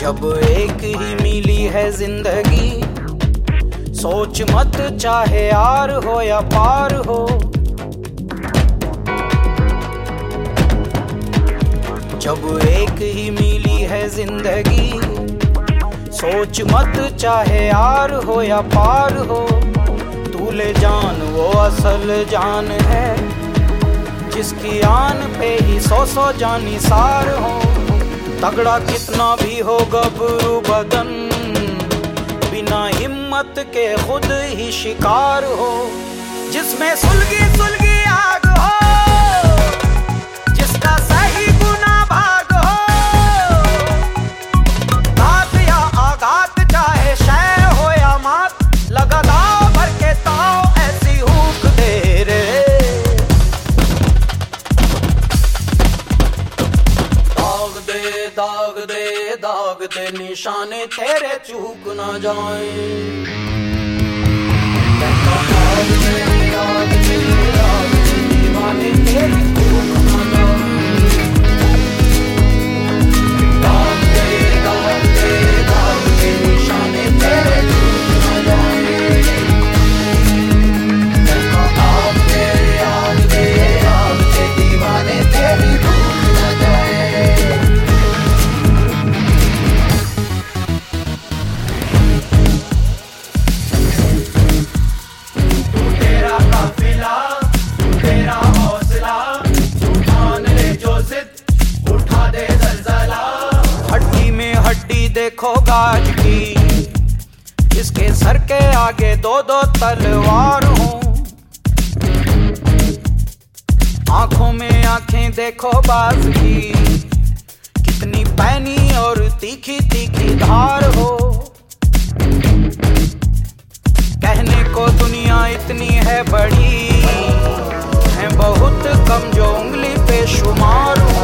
जब एक ही मिली है जिंदगी, सोच मत चाहे यार हो या पार हो। जब एक ही मिली है जिंदगी, सोच मत चाहे यार हो या पार हो। तू ले जान वो असल जान है, जिसकी आन पे ही सौ जानी सार हो। तगड़ा कितना भी हो गबरू बदन, बिना हिम्मत के खुद ही शिकार हो। जिसमें सुलगी सुलगी आग हो, जिसका सही गुना भाग हो। घात या आघात चाहे शय हो या मात, लगा दाव भर के ताव ऐसी हुक दे रे। दाग दे दाग दे निशाने तेरे चूक ना जाए। दाग दे दाग दे दाग दे दीवाने तेरी चूक ना जाए। दाग दे दाग दे निशाने तेरे चूक ना जाए। दाग दे दीवाने तेरी चूक ना जाए। देखो गाज की, इसके सर के आगे दो दो तलवार हो। आंखों में आंखें देखो बाज की, कितनी पैनी और तीखी तीखी धार हो। कहने को दुनिया इतनी है बड़ी, है बहुत कम जो उंगली पे शुमार हो।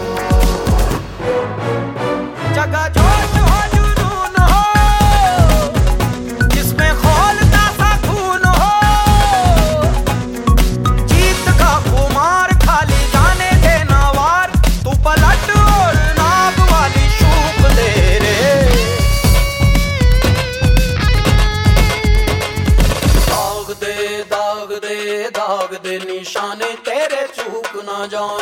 जगह जोश हो जुनून हो, जिसमें खौलता सा खून हो। जीत का खुमार खाली जाने देना वार, तू पलट और नाग वाली शूक दे रे। दाग दे दाग दे दाग दे निशाने तेरे चूक ना जाए।